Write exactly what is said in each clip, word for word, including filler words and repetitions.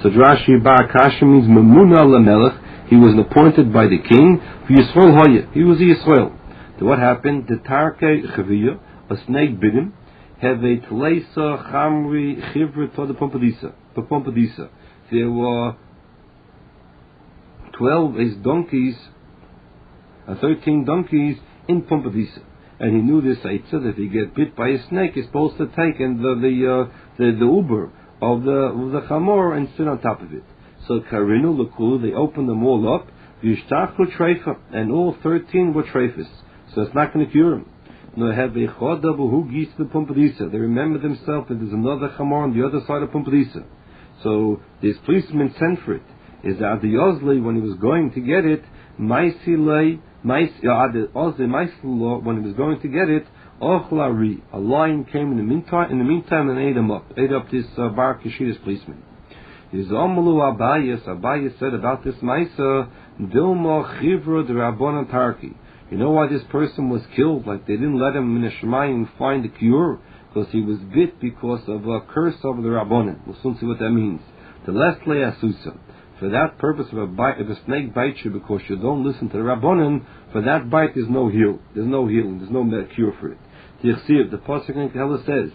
So Rashi Bar Kasha means Memuna Lamelech. He was appointed by the king. Yisrael Hoya. He was Yisrael. So what happened? The Tarke Chaviyah, a snake bit him. Have a Tleisa Chamri Chivra to the Pompadisa. The Pompadisa. There were twelve his donkeys, uh, thirteen donkeys in Pompadisa. And he knew this Eitzah, that if he get bit by a snake, he's supposed to take and the the, uh, the the Uber of the of the Chamor and sit on top of it. So Karinu Lakulu, they opened them all up, Yishtachu Treifa, and all thirteen were Treifas. So it's not going to cure him. No, have a Chodabu who geese the Pompadisa. They remember themselves that there's another Chamor on the other side of Pompadisa. So this policeman sent for it. Is that the Ozli, when he was going to get it, Maisilei, Ozli Maisilei, when he was going to get it, Ochlari, a lion came in the meantime, in the meantime and ate him up, ate up this uh, Bar Keshidas policeman. His Omalu Abayas, Abayas said about this Maisa, Dilma Chivra de Rabbanan Tarki. You know why this person was killed? Like they didn't let him in the Shemayim find the cure? Because he was bit because of a curse over the Rabbanan. We'll soon see what that means. The Lesle Asusa. For that purpose of a bite, if a snake bites you because you don't listen to the Rabbanan, for that bite there's no heal. There's no healing. There's no cure for it. The Pasuk in Kehillah says,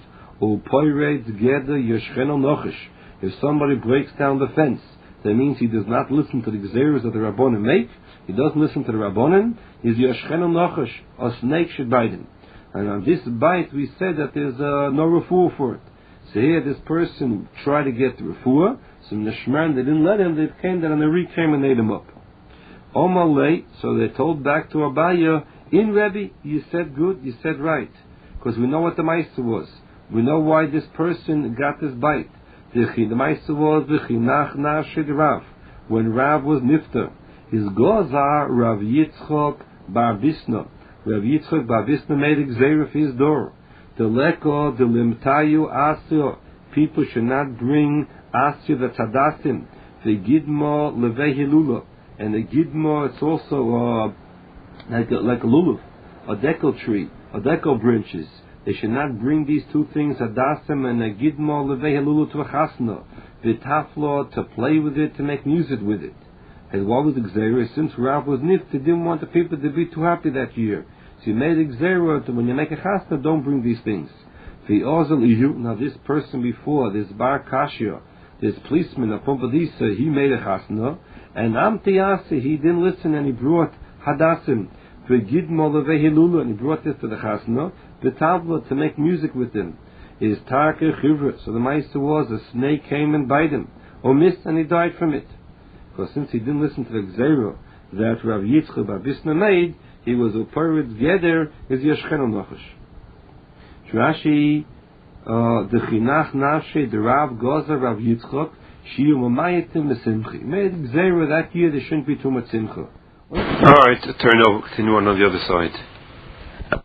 if somebody breaks down the fence, that means he does not listen to the Gzeres that the Rabbanan make, he doesn't listen to the Rabbanan, he's Yashchenu Nochash, a snake should bite him. And on this bite we said that there's uh, no refuah for it. So here this person tried to get the refuah, so in the Shemran they didn't let him, they came down and the Re came and ate him up. Omalei, so they told back to Abaya, in Rebbe, you said good, you said right. Because we know what the Maisa was. We know why this person got this bite. The Maisa was V'chinach Nashid Rav. When Rav was Nifter, his Gozar Rav Yitzchok Bar Bisna. Rav Yitzchok Bar Bisna made Gzeir for his door. The Leko, the Limtayu Asir. People should not bring Asir the Tadasim. The Gidmo Levei Hilula. And the Gidmo, it's also uh, like, a, like a lulav, a decal tree, a decal branches. They should not bring these two things, Hadasim and a Gidmo Levei Hilula, to a Chasna. Vitaflo, to play with it, to make music with it. And what was the Gzeira? Since Rav was Nift, he didn't want the people to be too happy that year. So he made a Gzeira, when you make a Chasna, don't bring these things. Now this person before, this Bar Kashia, this policeman of Pompadisa, he made a Chasna, and Amtiyasi, he didn't listen and he brought Hadasim, V'gidmo Levei Hilula, and he brought this to the Chasna, V'tavla, to make music with him. Is Tarke Chivra, so the Meister was, a snake came and bite him, or missed and he died from it. Because since he didn't listen to the Gzeira that Rav Yitzchak Bar Bisna made, he was a Purit Geder, is Yashchenu Nochash. Rashi, the Chinach Nafshe, the Rav Gozer Rav Yitzchak, Shiyu Mamayetim Mesimchi. Made Gzeira that year, there shouldn't be too much Simcha. Alright, turn over, continue on on the other side.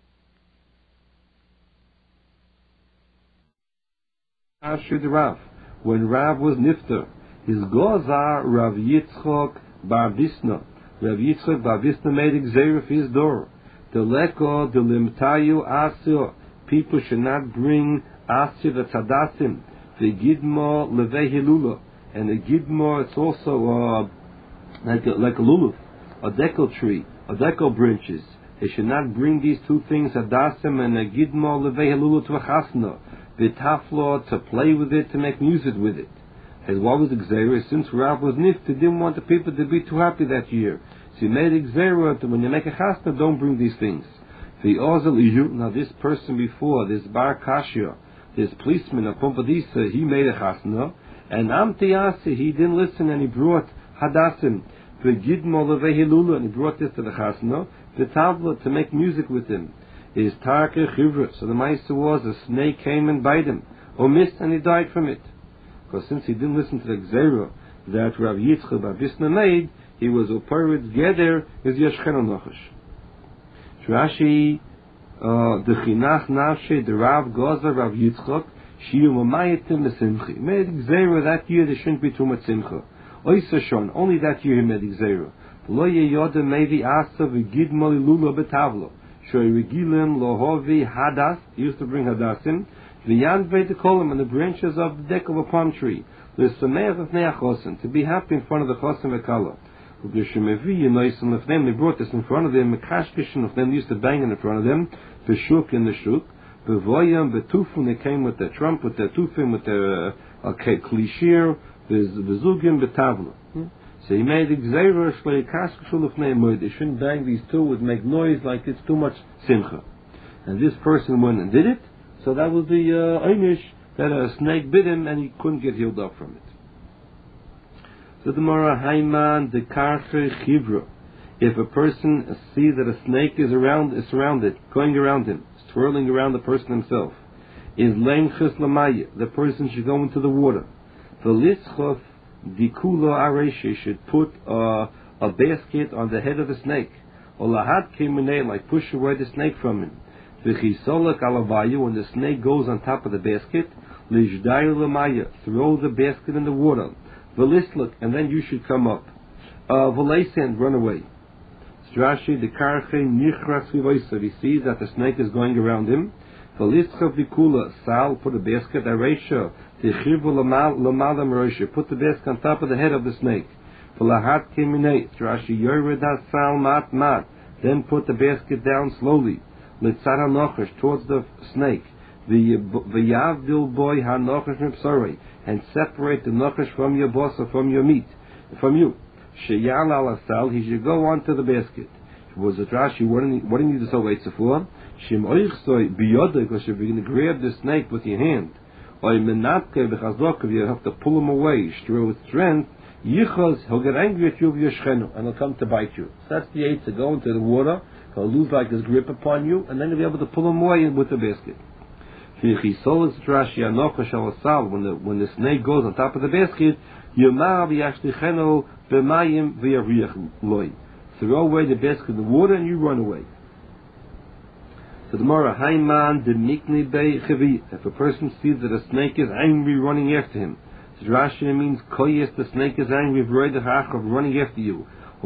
Ashud Rav, when Rav was Nifter, his Gozar Rav Yitzchak Bar Bisna. Rav Yitzchak Bar Bisna made Gzeira for his door. The Leko, the Limtayu Asir. People should not bring Asir the Tadasim. The Gidmo Levei Hilula. And the Gidmo, it's also uh, like, a, like a lulav, a decal tree, a decal branches. They should not bring these two things, Hadasim and a Gidmo Levei Hilula, to a Chasna. Vitaflo, to play with it, to make music with it. And what was the Gzeira? Since Rav was Nift, he didn't want the people to be too happy that year. So he made a Gzeira, when you make a Chasna, don't bring these things. The Ozel Iyu, now this person before, this Bar Kashia, this policeman of Pompadisa, he made a Chasna, and Amtiyasi, he didn't listen and he brought Hadasim, V'gidmo Levei Hilula, and he brought this to the Chasna, the Tavla, to make music with him. Is Tarke Chivra, so the Meister was, a snake came and bite him, or missed and he died from it. Because since he didn't listen to the Gzeira that Rav Yitzchak Bar Bisna made, he was a Purit Geder, is Yashchenu Nochash. Rashi, the Chinach Nafshe, the Rav Gozer Rav Yitzchak, Shiyu Mamayetim Mesimchi. Made Gzeira that year, there shouldn't be too much Simcha. Oysa Shon, only that year he made Gzeira. Lo Yeyoda Mevi Asa V'gidmo Lilula Betavlo. Shoy Regilim Lohovi Hadas, he used to bring Hadasim, V'yan Ve'tekolim, on the branches of the deck of a palm tree. To be happy in front of the chosim v'kala. They brought this in front of them. Of them used to bang in front of them. The shuk in the shuk. The voyam, the tufun. They came with their trump, with their tufim, with their uh, klishir. The zugim, the tavla. So he made exerer shlei kaskashul of neimoid. They shouldn't bang these two. Would make noise like it's too much simcha. And this person went and did it. So that was the uh, einish that a snake bit him and he couldn't get healed up from it. So the Mara Haiman de Karche Chivra. If a person sees that a snake is around, is surrounded, going around him, swirling around the person himself, is lein chis lamaya. The person should go into the water. The litzchof dikula areshe should put uh, a basket on the head of the snake. Or lahat keminei, like push away the snake from him. V'chisolak alavayu, when the snake goes on top of the basket, lishdayu lamaya, throw the basket in the water. V'lisluk, and then you should come up. Uh, V'leisen, run away. Strashi, the karche nichras v'voisav, he sees that the snake is going around him. V'litzchav v'kula, sal, put a basket, aresha, t'chivu l'malam rosha, put the basket on top of the head of the snake. V'lahat keminei, Strashi, yored sal mat mat, then put the basket down slowly. Litzara nochash, towards the snake. V'yavdil boy hanochash mipsorei, and separate the nochash from your boss or from your meat, from you. Sheyal al asal, he should go onto the basket. Was it Rashi? What do you, what do you need to say weights for? Shim oichsoi biyodei, because you're going to grab the snake with your hand. Or menatke b'chazok, you have to pull him away, stir with strength. Yichos, he'll get angry at you with your shchenu, and he'll come to bite you. So that's the eight to go into the water. He'll lose like his grip upon you, and then you'll be able to pull him away with the basket. When the when the snake goes on top of the basket, throw away the basket in the water and you run away. So the Mara Haiman de Mikni Bei Chavi. If a person sees that a snake is angry running after him, so Rashi means koyes, the snake is angry, running after you.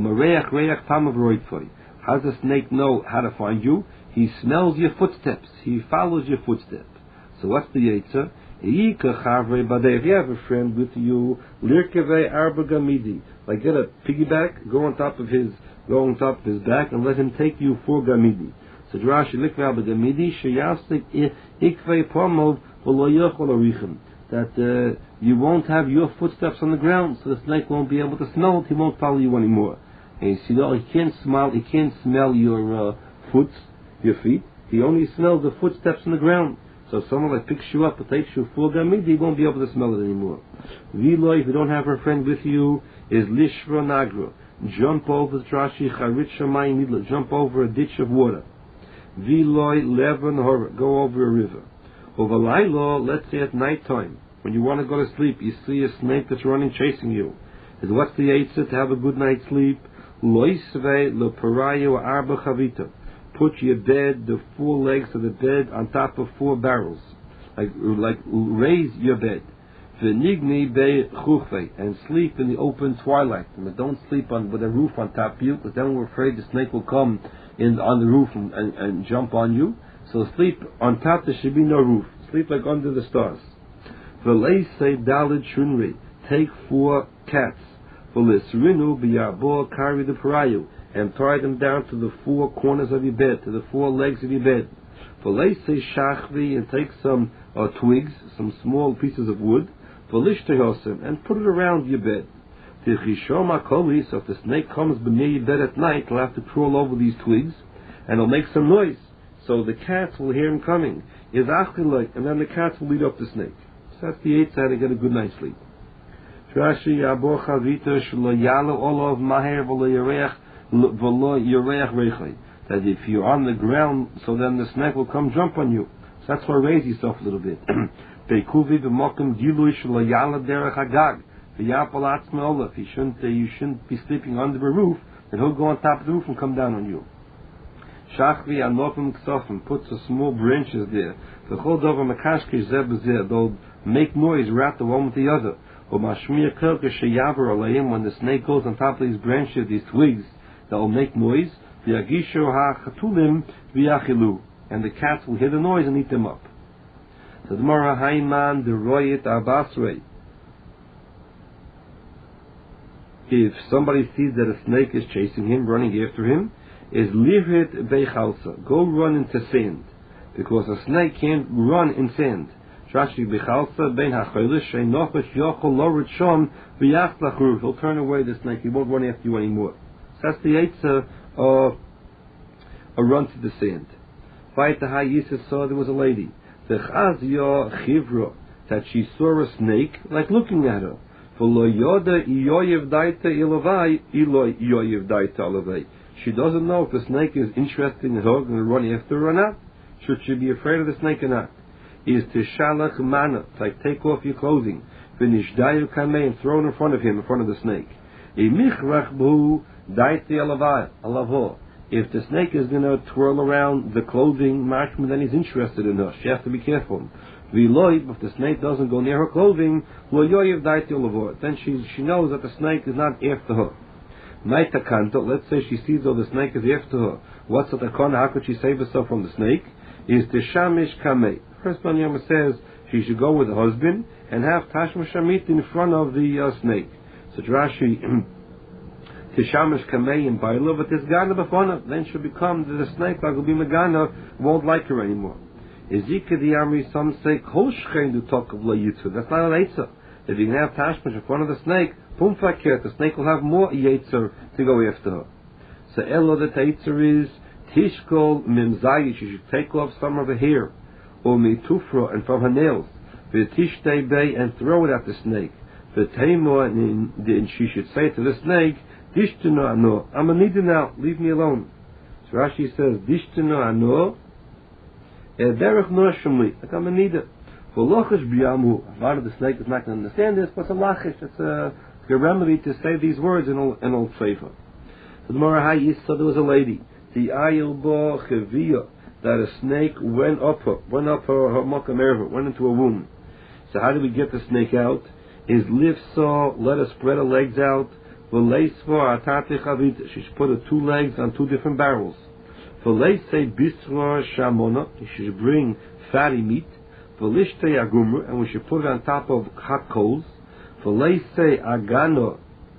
How does the snake know how to find you? He smells your footsteps. He follows your footsteps. So what's the Yetzer? If you have a friend with you, like get a piggyback, go on top of his, go on top of his back, and let him take you for gamidi. So Rashi likva b'gamidi sheyastik ikvei pomov v'lo yochol arichem. That uh, you won't have your footsteps on the ground, so the snake won't be able to smell it. He won't follow you anymore. And you see, no, he can't smell. He can't smell your uh, foot, your feet. He only smells the footsteps on the ground. So if someone like picks you up and takes you full gamid, he won't be able to smell it anymore. V'lo, if you don't have a friend with you, is lishra nagra. Jump over the trashi charit shamayim midla. Jump over a ditch of water. V'lo leven hor. Go over a river. Over lailo, let's say at night time, when you want to go to sleep, you see a snake that's running chasing you. And what's the eitzah to have a good night's sleep? Loisve le parayu arba chavita. Put your bed, the four legs of the bed, on top of four barrels. Like, like raise your bed. V'nigni be chuchve, and sleep in the open twilight. And don't sleep on with a roof on top of you, because then we're afraid the snake will come in on the roof and, and, and jump on you. So sleep on top. There should be no roof. Sleep like under the stars. V'lei say dalid shunri. Take four cats. V'lisrinu b'yabo carry the parayu, and tie them down to the four corners of your bed, to the four legs of your bed. V'lei say shachvi, and take some uh, twigs, some small pieces of wood. V'lishtehosem, and put it around your bed. T'chishoma koli, so if the snake comes near your bed at night, he'll have to crawl over these twigs, and he'll make some noise. So the cats will hear him coming. Is achilek, and then the cats will lead up the snake. So that's the eighth how to get a good night's sleep. Rashi Yabo Chavita Shlo Yalo Olov Maher V'lo Yereach V'lo Yereach Reichai. That if you're on the ground, so then the snake will come jump on you. So that's why raise yourself a little bit. Beikuvi B'mokim Gilui Shlo Yalo Derech Hagag V'yapol Atzme Olov. You shouldn't, uh, you shouldn't be sleeping under the roof, and he'll go on top of the roof and come down on you. Shachvi Anofim Ksofim, puts the small branches there. The whole dover Makashkish Zebazir, they'll make noise right the one with the other. When the snake goes on top of these branches, these twigs, that will make noise, and the cats will hear the noise and eat them up. So the Mara Haiman, the Royet Abasrei. if somebody sees that a snake is chasing him, running after him, is lihrit beichalsa, go run into sand, because a snake can't run in sand. Rashi bechalsa ben hacholish sheinochash yochol lorit shom v'yach lachur. He'll turn away the snake. He won't run after you anymore. So that's the eitzah of a run to the sand. Vaytaha Yisrael saw there was a lady. The chazya chivra, that she saw a snake, like looking at her. For lo yoda iyoyev daita ilovai iloy yoyev daita ilovai. She doesn't know if the snake is interested in her, going to run after her or not. Should she be afraid of the snake or not? Is to shalach mana, like take off your clothing, finish dayu kamei, and throw it in front of him, in front of the snake. If the snake is going to twirl around the clothing, mashma, then he's interested in her. She has to be careful. If the snake doesn't go near her clothing, then she she knows that the snake is not after her. Let's say she sees that the snake is after her. What's the takana? How could she save herself from the snake? Is to shamish kamei. First one Yama says she should go with the husband and have tashma shamit in front of the uh, snake. So Rashi tishamish kamei and baila, but this gana b'fana, then she'll become the snake like will be megana, won't like her anymore. Ezika the Amri, some say kol shchein do talk of la yitzu. That's not an eitzah. If you can have tashma in front of the snake, pum fakir, the snake will have more yetzer to go after her. So elo the eitzah is tishkol mimzayi. She should take off some of her hair, or mitufra, and from her nails, v'tishtei bay, and throw it at the snake. V'teimo, and then she should say to the snake, dishtino ano, I'm a nida now, leave me alone. So Rashi says, dishtino ano, derech no shumli, like I'm a nida. V'lochish biyamu, a lot of the snake is not going to understand this, but it's a lachish, it's a, a remedy to say these words in old, in old favor. So the Morah Hayis, so there was a lady, the ayil bo cheviyah, that a snake went up her, went up her, her makam erva, went into a womb. So how do we get the snake out? Is lift saw, let her spread her legs out, v'leisva atate chavita, she should put her two legs on two different barrels. V'leise bisra shamona, she should bring fatty meat, v'lishte agumra, and we should put it on top of hot coals. V'leise agano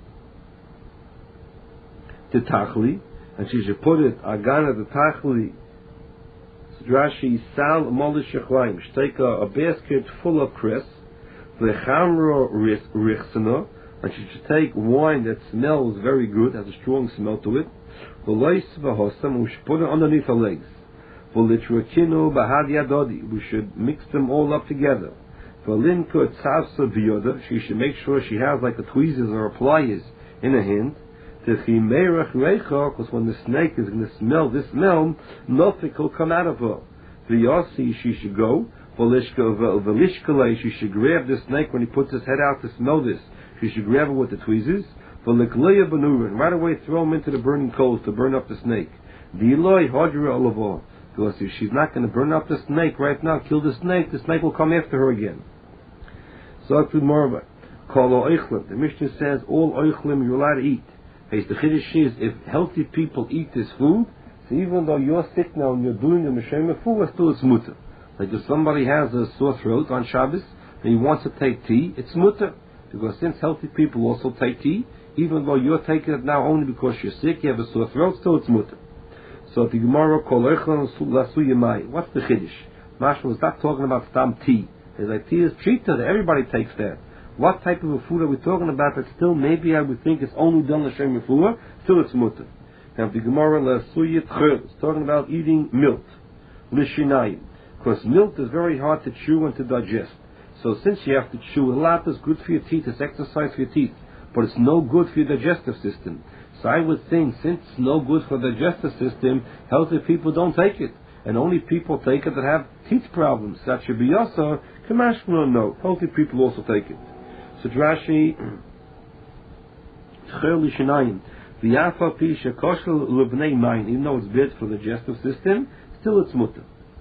tetachli, and she should put it agana tetachli. Rashi sal molish shechlayim. She take a, a basket full of cress, v'chamro richsana, and she should take wine that smells very good, has a strong smell to it. V'lois v'hosam, we should put it underneath her legs. V'litrakinu b'had yadodi, we should mix them all up together. V'linko tzavsa v'yoda, she should make sure she has like the tweezers or pliers in her hand. Because when the snake is going to smell this smell, nothing will come out of her. V'yasi, she should go. V'lishkale, she should grab the snake when he puts his head out to smell this. She should grab it with the tweezers. V'likleya b'nurin, right away throw him into the burning coals to burn up the snake. V'iloi hodra olavah, because if she's not going to burn up the snake right now, kill the snake, the snake will come after her again. So to Morva, call oichlim. The Mishnah says all oichlim you're allowed to eat. Hey, the chiddush is if healthy people eat this food, so even though you're sick now and you're doing the meshema food, still it's mutter. Like if somebody has a sore throat on Shabbos and he wants to take tea, it's mutter. Because since healthy people also take tea, even though you're taking it now only because you're sick, you have a sore throat, still it's mutter. So the Gemara kol oichlan lasu yemai. What's the chiddush? Mashma is not talking about stam tea. It's like tea is treated, everybody takes that. What type of a food are we talking about that still maybe I would think it's only done l'shem refuah, still it's mutter. Now the Gemara l'suyit chur is talking about eating milk, l'shinayim, because milk is very hard to chew and to digest. So since you have to chew a lot, it's good for your teeth, it's exercise for your teeth, but it's no good for your digestive system. So I would think since it's no good for the digestive system, healthy people don't take it, and only people take it that have teeth problems. That should be also kamashma. No, healthy people also take it. So Rashi, Chel Shinayim, V'yafa pi shekoshel lebnei mayin. Even though it's bad for the digestive system, still it's mutter.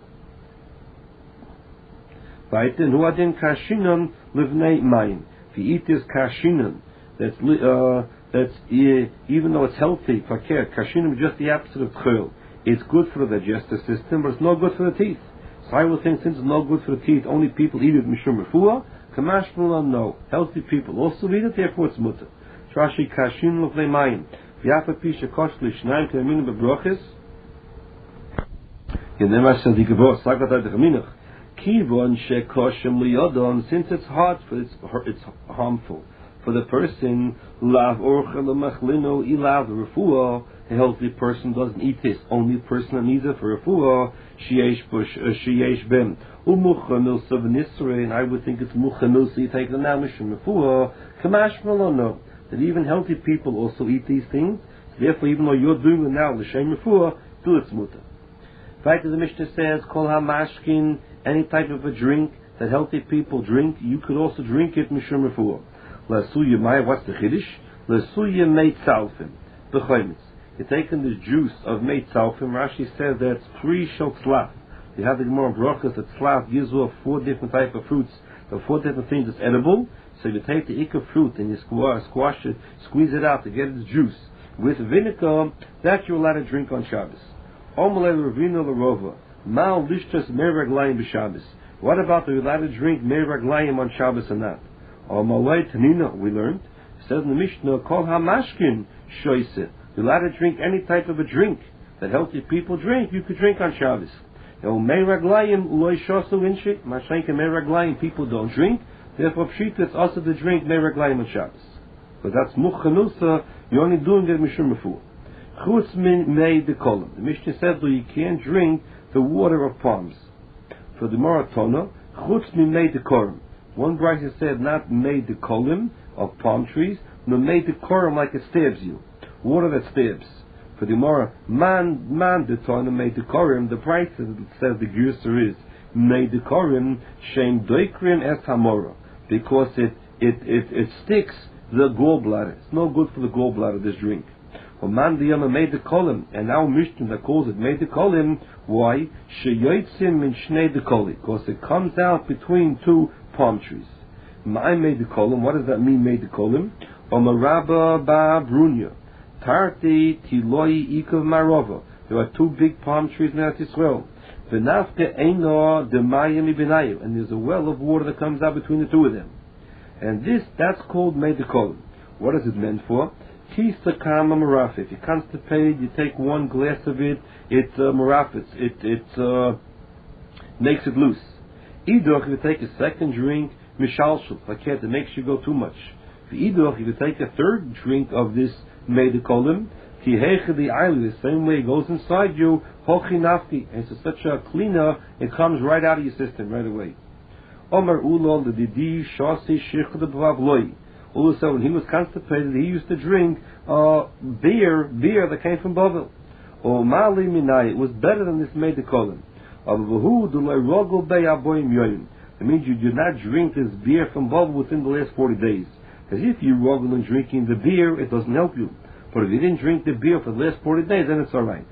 V'ayten hu adin kashinan lebnei mayin. If you eat this kashinan, that's uh, that's uh, even though it's healthy, fakir kashinan is just the opposite of chel. It's good for the digestive system, but it's no good for the teeth. So I would think since it's no good for the teeth, only people eat it mishum refuah. Kamashmula, no. Healthy people also eat it, therefore it's mutter. Rashi kashin l'fnei mayim. V'yafa pi shekosh l'shnayim k'yaminu b'brochis. Yenemar says the Gemara, Sagat HaDechaminach. Kivon shekoshem liyodon, since it's hard, for it's, it's harmful for the person. Lav orcha l'machlino ilav refuah. A healthy person doesn't eat this. Only person that needs it for refuah. Sheyesh bush, sheyesh bem. Umucha milsa v'nisrei, and I would think it's mucha milsa. You take the namish from refuah. Kamash malono, that even healthy people also eat these things. So therefore, even though you're doing it now, l'shem refuah, do it muta. In fact, as the Mishnah says, kol hamashkin, any type of a drink that healthy people drink, you could also drink it mishum refuah. Lasuya maya, what's the chiddush? Lasuya meit salfim, b'chaymitz. You're taking the juice of meit salfim. Rashi says that's three shel tzlaf. You have the Gemara brachas that tzlaf gives off four different type of fruits, the four different things that's edible. So you take the ikka fruit and you squash, squash it, squeeze it out to get its juice with vinegar. That you're allowed to drink on Shabbos. What about the allowed to drink meraglayim on Shabbos and not? We learned, it says in the Mishnah, Kol hamashkin shoyse. You're allowed to drink any type of a drink that healthy people drink, you could drink on Shabbos. Meraglayim loy shosu inshi, mashenke meraglayim people don't drink, therefore pshita it's also to drink meraglayim on Shabbos. But that's muchanusa, you're only doing it mishum refuah. Chutz min mei dekolim. The Mishnah says that you can't drink the water of palms. For the Maratona, chutz min mei dekolim. One brayta said not mei dekolim of palm trees, no mei dekolim like it stabs you. Water that stabs. For the Mara, man man detona mei dekolim. The brayta says the Gurser is mei dekolim shem doikrim es hamora, because it it it it sticks the gallbladder. It's no good for the gallbladder. This drink. Man the Yama made the column, and now Mishnah that calls it made the column. Why? Sheyotzim min shnei the column, because it comes out between two palm trees. I made the column. What does that mean? Made the column. Omarabba ba brunya, tarti tiloi ikav marova. There are two big palm trees in Eretz Yisrael. V'nafke eino demayim ibinayu, and there's a well of water that comes out between the two of them. And this, that's called made the column. What is it meant for? If you're constipated, you take one glass of it, it uh, marafits, it it uh, makes it loose. Either if you take a second drink, mishalshul, like it makes you go too much. Either if you take a third drink of this medikolim, the same way it goes inside you, hochinafti, and it's such a cleaner, it comes right out of your system right away. Omar ulol the didi shasi shich the bavloi. Also, when he was constipated, he used to drink uh, beer, beer that came from Bavel. Or Mali Minai, it was better than this made the column. It means you do not drink this beer from Bavel within the last forty days. Because if you roggle in drinking the beer, it doesn't help you. But if you didn't drink the beer for the last forty days, then it's alright.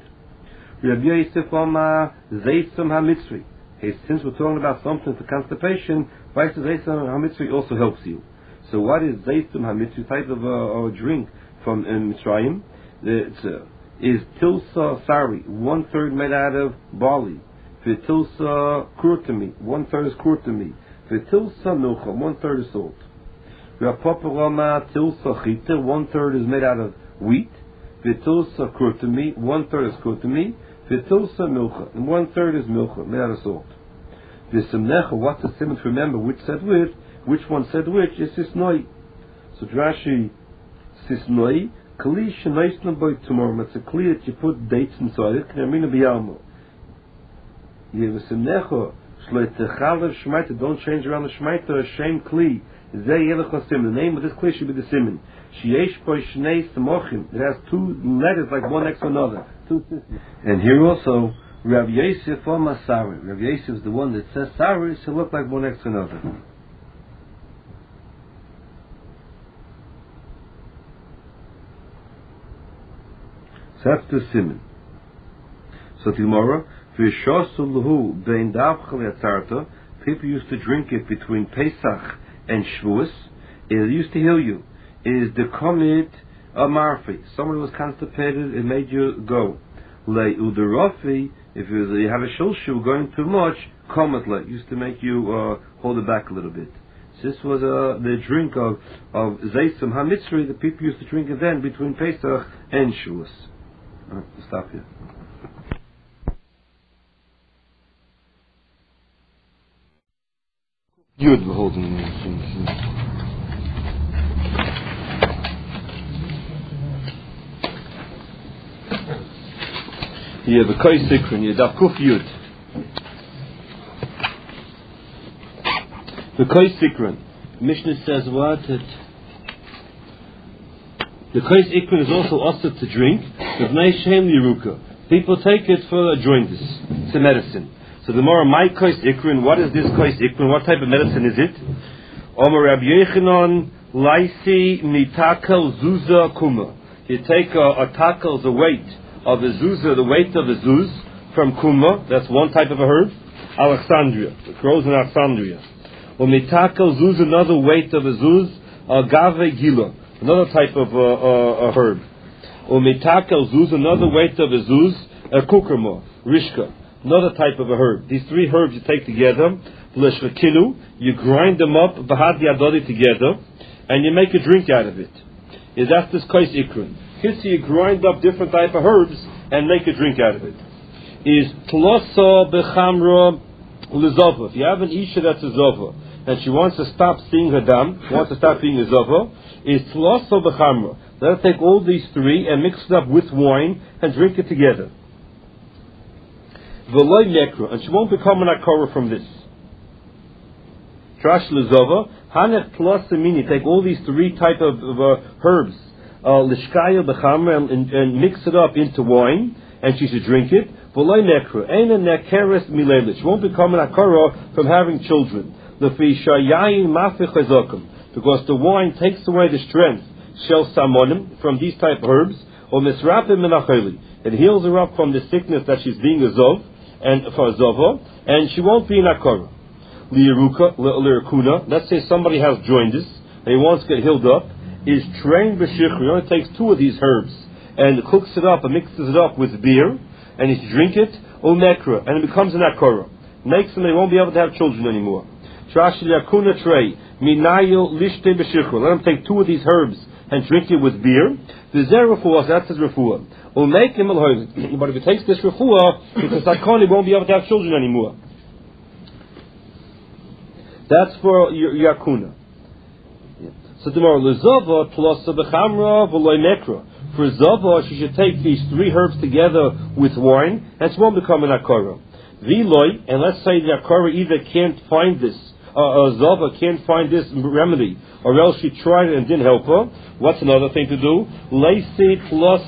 Since we're talking about something for constipation, Vaisa Zaytzam HaMitzri also helps you. So what is Zaytum HaMitzri, type of a uh, drink from um, Mitzrayim? It's uh, is Tilsa Sari, one third made out of barley. For Tilsa Kurtami, one third is Kurtami. For Tilsa Milcha, one third is salt. For Paparama Tilsa Chita, one third is made out of wheat. For Tilsa Kurtami, one third is Kurtami. For Tilsa Milcha, and one third is Milcha, made out of salt. The Simnecha, what's the simon to remember which said which? Which one said which is Sisnoi. So Rashi, Sisnoi, Kli Shemaisna Boy tomorrow. It's a clear that you put dates inside it. Knamina Biyalmo. Yevasimnecho, Shleitechalev Shmaita, don't change around the Shmaita, Shem Kli. Zay Yelech Sim. The name of this Kli should be the Simon. Sheyesh Boy Shnei Samochim. It has two letters like one next to another. Two sisters. And here also, Rav Yosef or Masari. Rav Yosef is the one that says Sari should look like one next to another. So that's the simon. So tomorrow, people used to drink it between Pesach and Shavuos. It used to heal you. It is the komit amarfi. Someone was constipated, it made you go. Le uderofi, if you have a shulshu going too much, komet le used to make you uh, hold it back a little bit. This was uh, the drink of of Zeisam HaMitzri. The people used to drink it then between Pesach and Shavuos. All right, we'll stop here. Yud, we're holding. You have a Koi Sikron, you have Kuf Yud. The Koi Sikron. Mishnah says what? That the Koi Sikron is also also to drink. With Neishem Yeruka. People take it for a jaundice. It's a medicine. So the more my Koi Sikron, what is this Koi Sikron? What type of medicine is it? Omer Rabbi Yechanan Laisi Mitakel Zuza Kuma. You take a, a takel, the weight of a zuzah, the weight of a zuz from kuma. That's one type of a herb. Alexandria. It grows in Alexandria. Or mitakel zuz, another weight of a zuz. Agave gila, another type of uh, uh, a herb. Or mitakel zuz, another weight of a zuz. A kukurma, rishka, another type of a herb. These three herbs you take together. L'shvakilu, you grind them up, bahad yadodi together, and you make a drink out of it. Is that this kais ikron? Here you grind up different type of herbs and make a drink out of it. Is tlosa bechamra lezova. If you have an isha that's a zova and she wants to stop seeing her dam, wants to stop being a zova, is tlosa bechamra. Let her take all these three and mix it up with wine and drink it together. V'loy nekra, and she won't become an akara from this. Trash lezova. Hanech plus mini. Take all these three type of, of uh, herbs, lishkaya bechamra, and, and mix it up into wine, and she should drink it. V'loy nekra, eina nekeres milelich. She won't become an akara from having children. Lefi shayayin mafich hazokim, because the wine takes away the strength shel samonim from these type of herbs. Or misrapim menacheli, it heals her up from the sickness that she's being a zov and for a zova, and she won't be an akara. Lirukuna, let's say somebody has jaundice and he wants to get healed up, is trained b'shich. He only takes two of these herbs and cooks it up and mixes it up with beer, and he drink it, o nekra, and it becomes an akara. Makes them, they won't be able to have children anymore. Trash lirukuna trey, minayo lishte b'shich. Let him take two of these herbs and drink it with beer. The zer refuah, that's his refuah. O make him al. But if he takes this refuah, because sakon, he won't be able to have children anymore. That's for Yakuna. So tomorrow, lezava tlosa bechamra v'loy nekra. For zava, she should take these three herbs together with wine, and she won't become an akara. V'loy, and let's say the akara either can't find this, uh, uh, zava can't find this remedy, or else she tried it and didn't help her. What's another thing to do? Leisi tlosa